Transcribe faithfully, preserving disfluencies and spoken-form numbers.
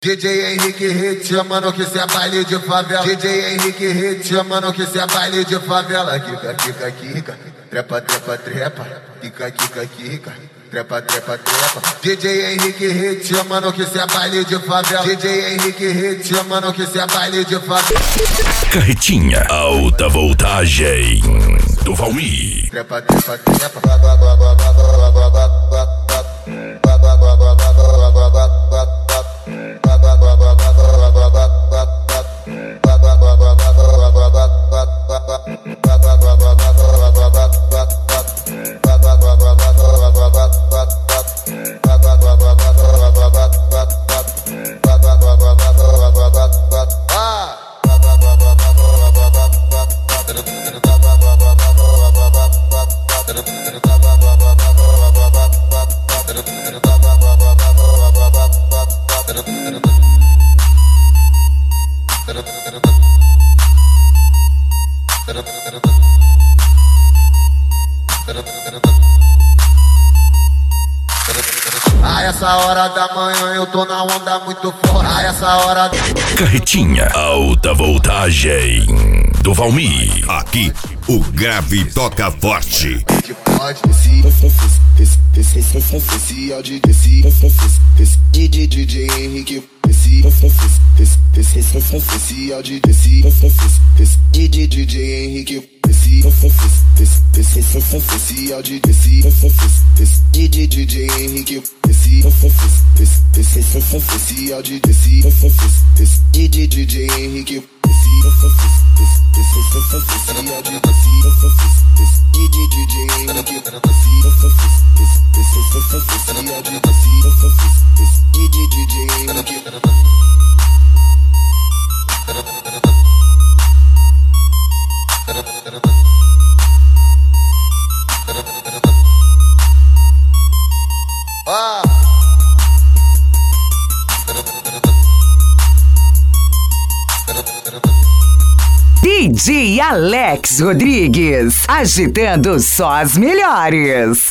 D J Henrique Hit, mano, que cê é baile de favela. D J Henrique Hit, mano, que cê é baile de favela. Kika, kika, kika, trepa, trepa, trepa. Kika, kika, kika, trepa, trepa, trepa. D J Henrique Hit, mano, que cê é baile de favela. D J Henrique Hit, mano, que cê é baile de favela. Carretinha, alta voltagem do Valmir. Trepa, trepa, trepa. A essa hora da manhã eu tô na onda muito forte. A essa hora da... Carretinha, alta voltagem do Valmir. Aqui o grave toca forte. Pode esse esse esse esse áudio desse esse D J D J Henrique esse esse esse esse áudio desse esse D J D J Henrique esse esse esse esse áudio desse esse D J D J Henrique esse esse esse esse áudio desse esse D J D J Henrique esse esse esse áudio desse D J D J Henrique esse esse esse áudio desse D J D J Henrique. Ah. D J Alex Rodrigues, agitando só as melhores.